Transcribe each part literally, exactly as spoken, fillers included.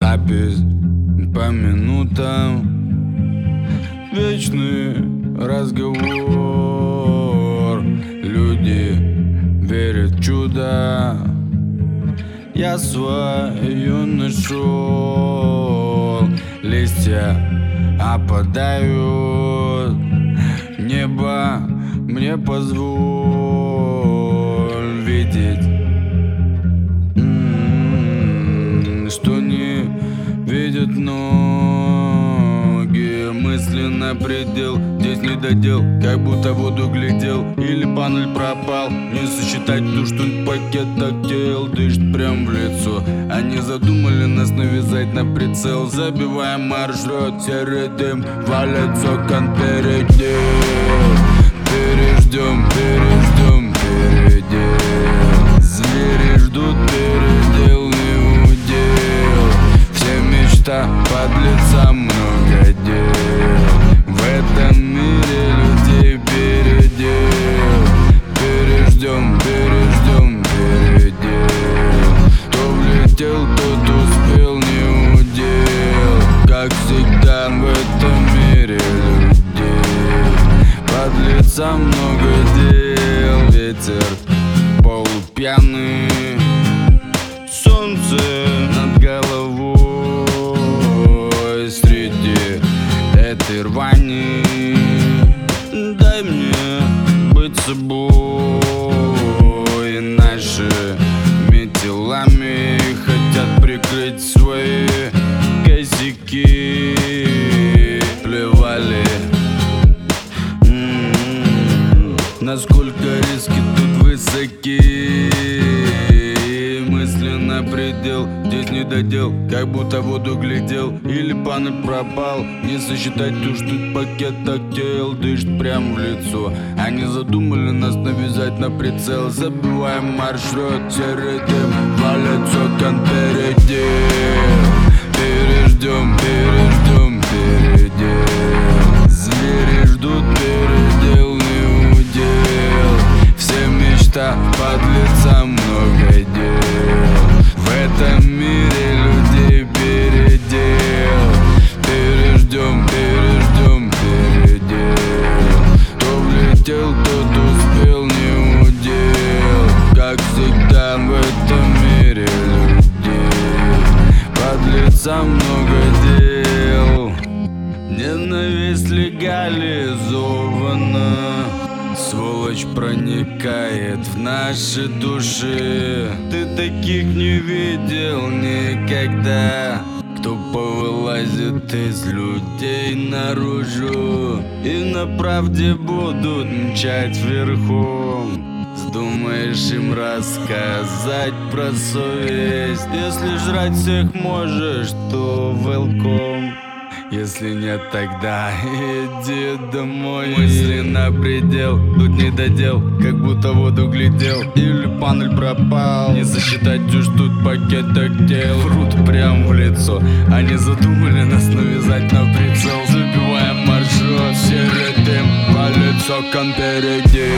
Запись по минутам, вечный разговор. Люди верят в чудо, я свою нашел. Листья опадают, небо мне позволь видеть, м-м-м, что не видят ноги. Мысли на предел, здесь не додел, как будто воду глядел, или панель пропал. Не сосчитать то, что пакет так тел дышит прям в лицо. Они задумали нас навязать на прицел. Забиваем маршрут, серый дым валит с окон впереди. Переждем, переждем, передел. Звери ждут передел, не удел. Все мечта подлеца, много дел. В этом мире людей передел. Переждем, переждем, передел. Кто влетел, тот успел, не удел. Как всегда в этом мире людей подлеца, много дел. Ветер полупьяный, солнце над головой. Среди этой рвани дай мне быть собой. Нашими телами хотят прикрыть свои косяки. Плевали, м-м-м, насколько риски тут высоки. Мысли на предел, здесь не додел, как будто воду глядел, или панель пропал. Не сосчитать то, что пакет так тел дышит прям в лицо. Они задумали нас навязать на прицел. Забиваем маршрут, серый дым валит с окон впереди. Переждем, переждем, передел. Звери ждут передел, не удел. Все мечта подлеца, много дел. В этом мире людей передел. Переждем, переждем, передел. Кто влетел, тот успел, не удел. Как всегда в этом мире людей подлеца, много дел. Ненависть легализована, сволочь проникает в наши души. Ты таких не видел никогда, кто повылазит из людей наружу и на правде будут мчать верхом. Вздумаешь им рассказать про совесть? Если жрать всех можешь, то welcome. Если нет, тогда иди домой. Мысли на предел, тут не додел, как будто воду глядел, или панель пропал. Не засчитать уж тут пакет так тел. Врут прям в лицо, они задумали нас навязать на прицел. Забиваем маршрут, серый дым валит с окон впереди.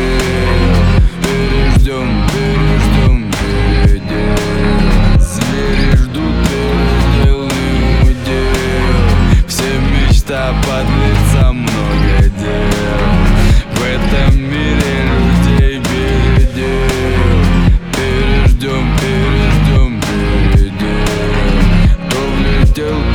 Переждем, переждем, передел. Звери ждут передел, не удел. Все мечта подлеца, много дел. В этом мире людей передел. Переждем, переждем, передел. Кто влетел,